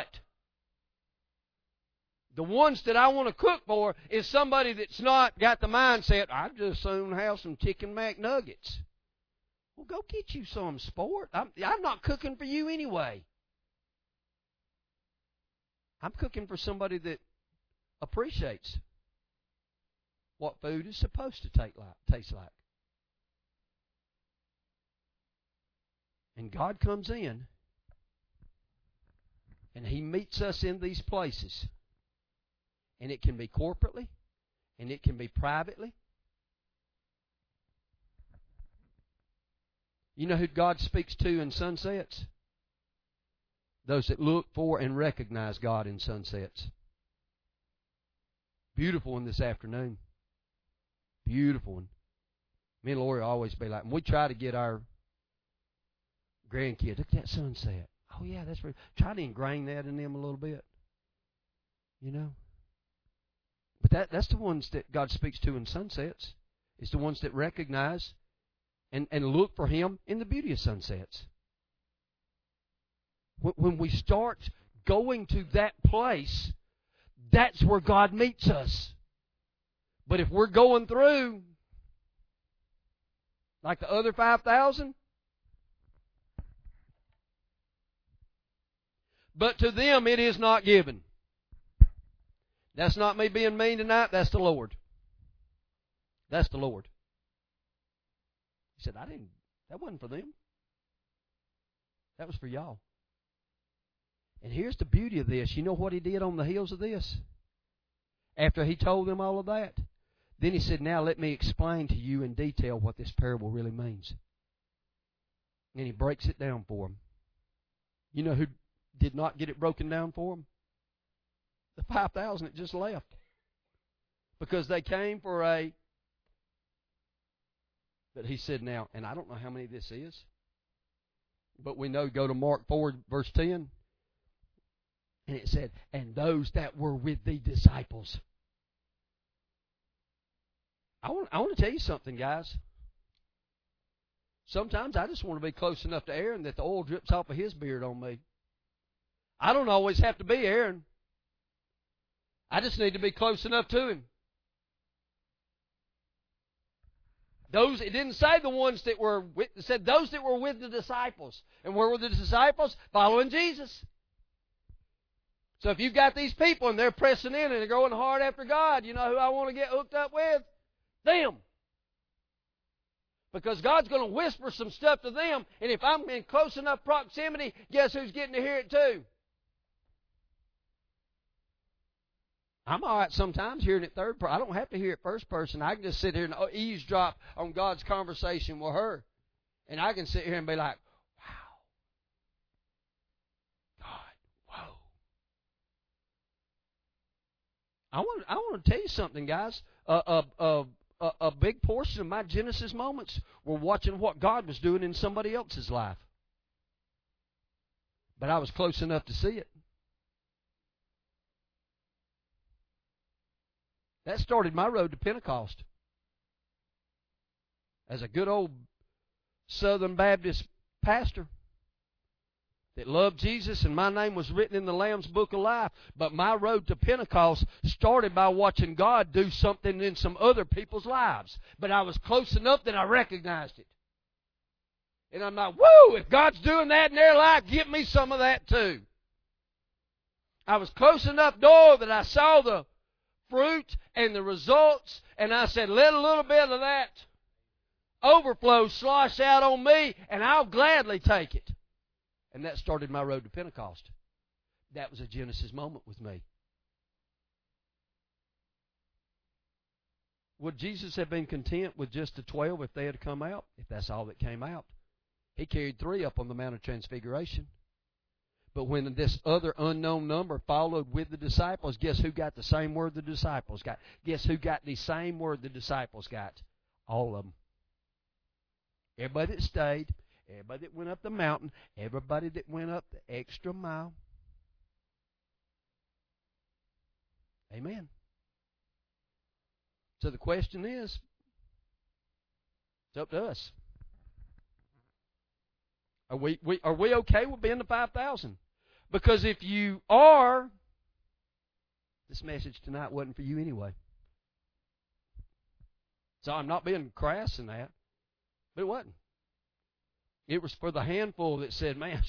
the ones that I want to cook for is somebody that's not got the mindset, I'd just soon have some chicken McNuggets. Well, go get you some, sport. I'm, I'm not cooking for you anyway. I'm cooking for somebody that appreciates what food is supposed to take like, taste like. And God comes in, and He meets us in these places. And it can be corporately, and it can be privately. You know who God speaks to in sunsets? Those that look for and recognize God in sunsets. Beautiful one this afternoon. Beautiful one. Me and Lori always be like, and we try to get our grandkids, look at that sunset. Oh yeah, that's right. Try to ingrain that in them a little bit. You know. But that that's the ones that God speaks to in sunsets. It's the ones that recognize and, and look for Him in the beauty of sunsets. When we start going to that place, that's where God meets us. But if we're going through like the other five thousand, but to them it is not given. That's not me being mean tonight. That's the Lord. That's the Lord. He said, I didn't, that wasn't for them. That was for y'all. And here's the beauty of this. You know what He did on the heels of this? After He told them all of that, then He said, now let me explain to you in detail what this parable really means. And He breaks it down for them. You know who did not get it broken down for them? The five thousand that just left. Because they came for a... But He said, now, and I don't know how many this is. But we know, go to Mark four, verse ten. And it said, and those that were with the disciples. I want, I want to tell you something, guys. Sometimes I just want to be close enough to Aaron that the oil drips off of his beard on me. I don't always have to be Aaron. I just need to be close enough to him. Those, it didn't say the ones that were with, it said those that were with the disciples. And where were the disciples? Following Jesus. So if you've got these people and they're pressing in and they're going hard after God, you know who I want to get hooked up with? Them. Because God's going to whisper some stuff to them, and if I'm in close enough proximity, guess who's getting to hear it too? I'm all right sometimes hearing it third person. I don't have to hear it first person. I can just sit here and eavesdrop on God's conversation with her. And I can sit here and be like, wow. God, whoa. I want, I want to tell you something, guys. Uh, uh, uh, a, a big portion of my Genesis moments were watching what God was doing in somebody else's life. But I was close enough to see it. That started my road to Pentecost. As a good old Southern Baptist pastor that loved Jesus, and my name was written in the Lamb's Book of Life. But my road to Pentecost started by watching God do something in some other people's lives. But I was close enough that I recognized it. And I'm like, woo, if God's doing that in their life, give me some of that too. I was close enough, though, that I saw the fruit and the results, and I said, let a little bit of that overflow slosh out on me, and I'll gladly take it. And that started my road to Pentecost. That was a Genesis moment with me. Would Jesus have been content with just the twelve if they had come out? If that's all that came out. He carried three up on the Mount of Transfiguration. But when this other unknown number followed with the disciples, guess who got the same word the disciples got? Guess who got the same word the disciples got? All of them. Everybody that stayed, everybody that went up the mountain, everybody that went up the extra mile. Amen. So the question is, it's up to us. Are we, we are we okay with being the five thousand? Because if you are, this message tonight wasn't for you anyway. So I'm not being crass in that, but it wasn't. It was for the handful that said, man,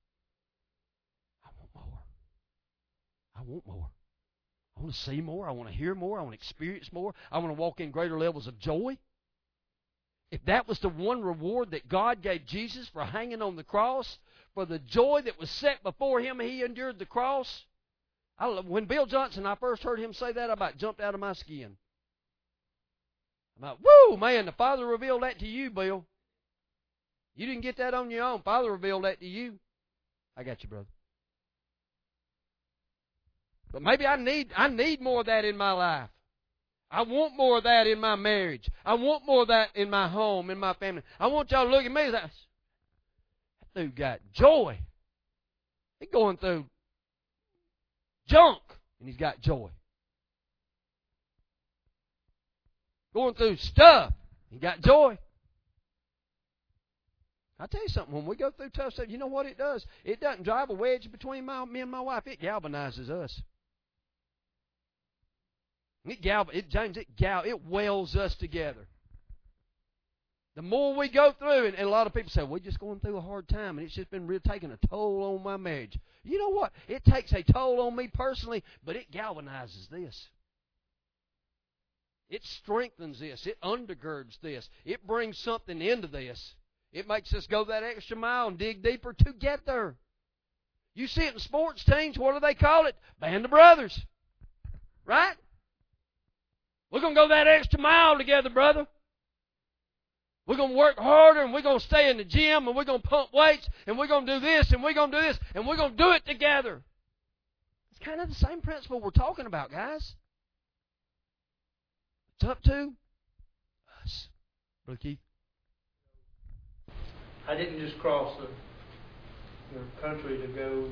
I want more. I want more. I want to see more. I want to hear more. I want to experience more. I want to walk in greater levels of joy. If that was the one reward that God gave Jesus for hanging on the cross, for the joy that was set before Him, He endured the cross. I, when Bill Johnson, I first heard him say that, I about jumped out of my skin. I'm like, woo, man, the Father revealed that to you, Bill. You didn't get that on your own. Father revealed that to you. I got you, brother. But maybe I need I need more of that in my life. I want more of that in my marriage. I want more of that in my home, in my family. I want y'all to look at me and say, that dude got joy. He's going through junk, and he's got joy. Going through stuff, he got joy. I'll tell you something, when we go through tough stuff, you know what it does? It doesn't drive a wedge between my, me and my wife. It galvanizes us. It gal, it James, it gal, it wells us together. The more we go through, and, and a lot of people say, we're just going through a hard time, and it's just been really taking a toll on my marriage. You know what? It takes a toll on me personally, but it galvanizes this. It strengthens this. It undergirds this. It brings something into this. It makes us go that extra mile and dig deeper together. You see it in sports teams. What do they call it? Band of brothers. Right? We're going to go that extra mile together, brother. We're going to work harder, and we're going to stay in the gym, and we're going to pump weights, and we're going to do this, and we're going to do this, and we're going to do it together. It's kind of the same principle we're talking about, guys. It's up to us. Brother Keith. I didn't just cross the the country to go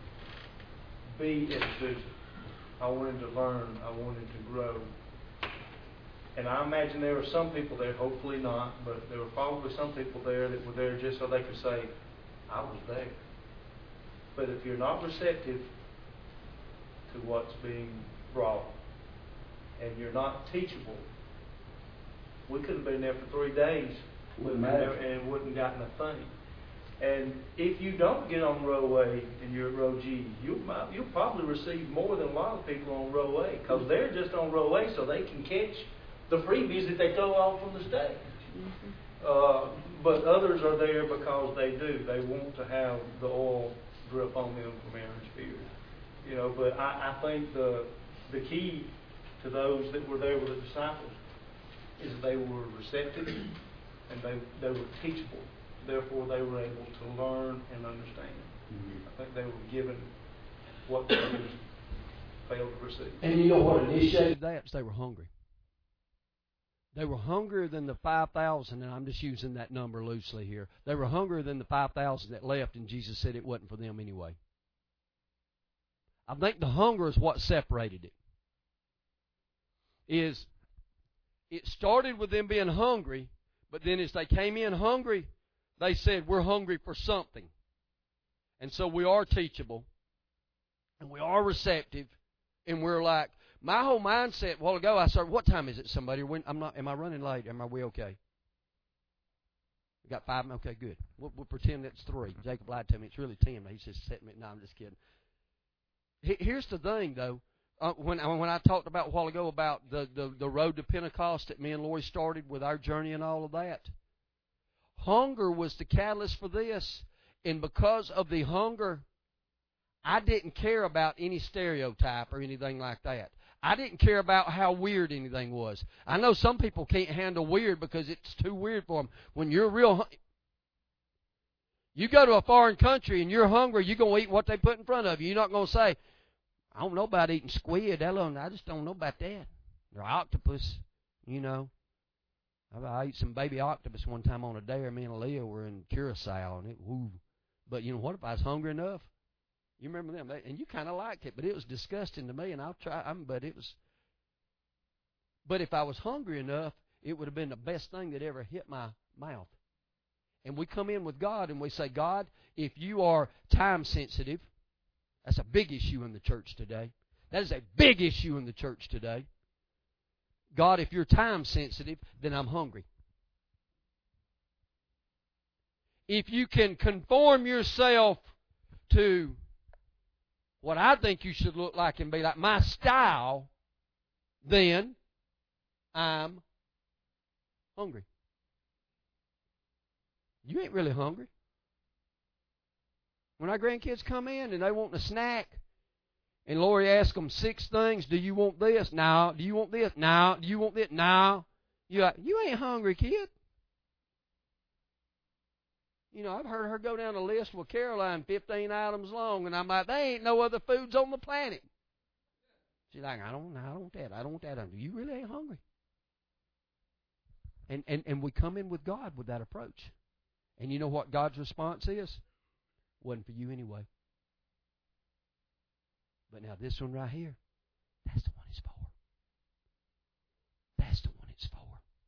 be at Susan. I wanted to learn. I wanted to grow. And I imagine there were some people there, hopefully not, but there were probably some people there that were there just so they could say, I was there. But if you're not receptive to what's being brought, and you're not teachable, we could have been there for three days Wouldn't matter. and wouldn't gotten a thing. And if you don't get on row A and you're at row G, you'll, you'll probably receive more than a lot of people on row A, because they're just on row A so they can catch the freebies that they throw off from the stage. Mm-hmm. Uh, but others are there because they do. They want to have the oil drip on them from Aaron's beard. You know, but I, I think the the key to those that were there with the disciples is they were receptive and they they were teachable. Therefore, they were able to learn and understand. Mm-hmm. I think they were given what they failed to receive. And you know what initiated that? They were hungry. They were hungrier than the five thousand, and I'm just using that number loosely here. They were hungrier than the five thousand that left, and Jesus said it wasn't for them anyway. I think the hunger is what separated it. Is it started with them being hungry, but then as they came in hungry, they said, we're hungry for something. And so we are teachable, and we are receptive, and we're like, my whole mindset a while ago, I started, what time is it, somebody? When, I'm not, am I running late? Am I we okay? We got five? Okay, good. We'll, we'll pretend it's three. Jacob lied to me. It's really ten. He says, set me. No, I'm just kidding. Here's the thing, though. Uh, when, when I talked about a while ago about the, the, the road to Pentecost that me and Lori started with our journey and all of that, hunger was the catalyst for this. And because of the hunger, I didn't care about any stereotype or anything like that. I didn't care about how weird anything was. I know some people can't handle weird because it's too weird for them. When you're real, you go to a foreign country and you're hungry, you're going to eat what they put in front of you. You're not going to say, I don't know about eating squid. I just don't know about that. Or octopus, you know. I ate some baby octopus one time on a dare. Me and Aaliyah were in Curacao, and it, woo. But you know what? If I was hungry enough, you remember them, and you kind of liked it, but it was disgusting to me, and I'll try, I'm, but it was, but if I was hungry enough, it would have been the best thing that ever hit my mouth. And we come in with God, and we say, God, if you are time sensitive, that's a big issue in the church today. That is a big issue in the church today. God, if you're time sensitive, then I'm hungry. If you can conform yourself to what I think you should look like and be like, my style, then I'm hungry. You ain't really hungry. When our grandkids come in and they want a snack, and Lori asks them six things, do you want this? No. Do you want this? No. Do you want this? No. You're like, you ain't hungry, kid. You know, I've heard her go down a list with Caroline, fifteen items long, and I'm like, there ain't no other foods on the planet. She's like, I don't, I don't want that. I don't want that. You really ain't hungry. And, and, and we come in with God with that approach. And you know what God's response is? Wasn't for you anyway. But now this one right here, that's the one it's for. That's the one it's for.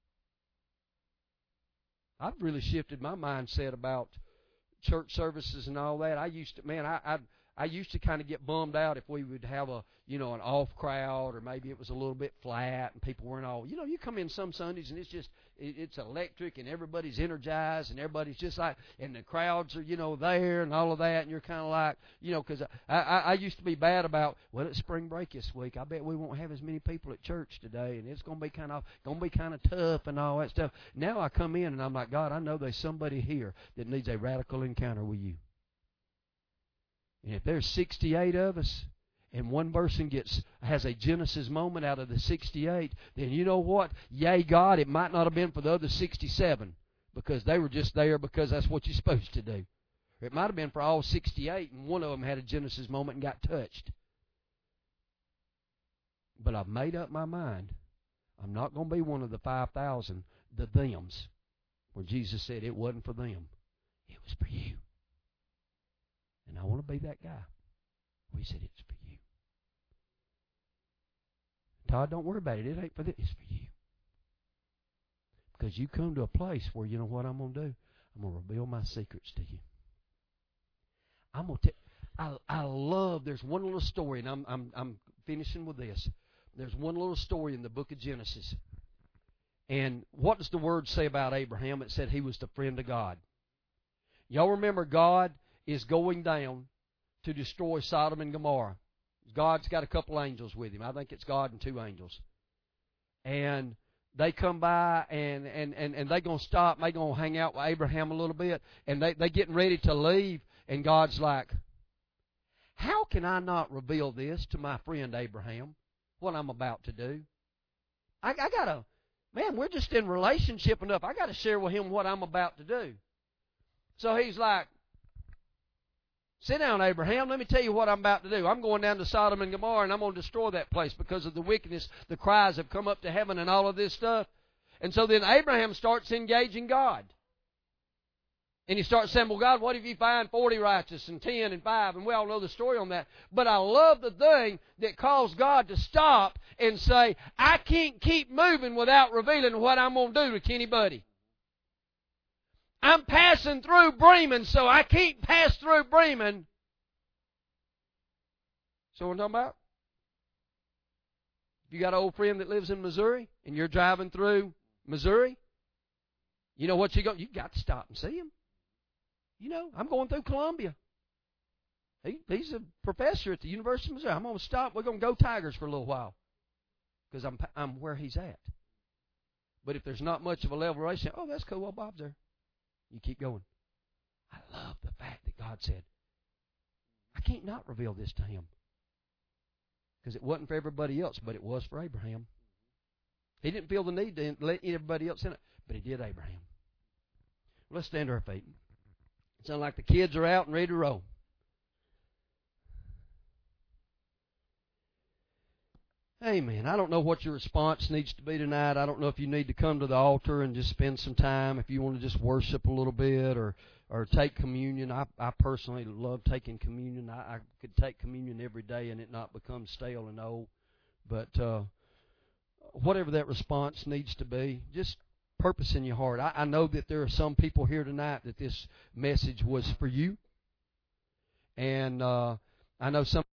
I've really shifted my mindset about church services and all that. I used to, man, I I, I used to kind of get bummed out if we would have a, you know, an off crowd, or maybe it was a little bit flat and people weren't all, you know, you come in some Sundays and it's just, it, it's electric and everybody's energized and everybody's just like, and the crowds are, you know, there and all of that, and you're kind of like, you know, because I, I, I used to be bad about, well, it's spring break this week. I bet we won't have as many people at church today, and it's going to be kind of, going to be kind of tough and all that stuff. Now I come in and I'm like, God, I know there's somebody here that needs a radical encounter with you. And if there's sixty-eight of us, and one person gets has a Genesis moment out of the sixty-eight, then you know what? Yay, God, it might not have been for the other sixty-seven, because they were just there because that's what you're supposed to do. Or it might have been for all sixty-eight, and one of them had a Genesis moment and got touched. But I've made up my mind. I'm not going to be one of the five thousand, the thems, where Jesus said it wasn't for them. It was for you. And I want to be that guy. Well, he said, it's for you. Todd, don't worry about it. It ain't for this. It's for you. Because you come to a place where, you know what I'm going to do? I'm going to reveal my secrets to you. I'm going to tell I, I love, there's one little story, and I'm, I'm, I'm finishing with this. There's one little story in the book of Genesis. And what does the word say about Abraham? It said he was the friend of God. Y'all remember God is going down to destroy Sodom and Gomorrah. God's got a couple angels with him. I think it's God and two angels. And they come by, and, and, and, and they're going to stop. They're going to hang out with Abraham a little bit. And they, they're getting ready to leave. And God's like, how can I not reveal this to my friend Abraham, what I'm about to do? I, I got to, man, we're just in relationship enough. I got to share with him what I'm about to do. So he's like, sit down, Abraham. Let me tell you what I'm about to do. I'm going down to Sodom and Gomorrah, and I'm going to destroy that place because of the wickedness. The cries have come up to heaven and all of this stuff. And so then Abraham starts engaging God. And he starts saying, well, God, what if you find forty righteous and ten and five? And we all know the story on that. But I love the thing that caused God to stop and say, I can't keep moving without revealing what I'm going to do to Kenny Buddy. I'm passing through Bremen, so I can't pass through Bremen. So what I'm talking about? If you got an old friend that lives in Missouri, and you're driving through Missouri, you know what you go? You got to stop and see him. You know, I'm going through Columbia. He, he's a professor at the University of Missouri. I'm going to stop. We're going to go Tigers for a little while because I'm I'm where he's at. But if there's not much of a level relation, oh, that's cool. Well, Bob's there. You keep going. I love the fact that God said, I can't not reveal this to him. Because it wasn't for everybody else, but it was for Abraham. He didn't feel the need to let everybody else in it, but he did Abraham. Let's stand to our feet. It sounds like the kids are out and ready to roll. Amen. I don't know what your response needs to be tonight. I don't know if you need to come to the altar and just spend some time, if you want to just worship a little bit or, or take communion. I, I personally love taking communion. I, I could take communion every day and it not become stale and old. But uh, whatever that response needs to be, just purpose in your heart. I, I know that there are some people here tonight that this message was for you. And uh, I know some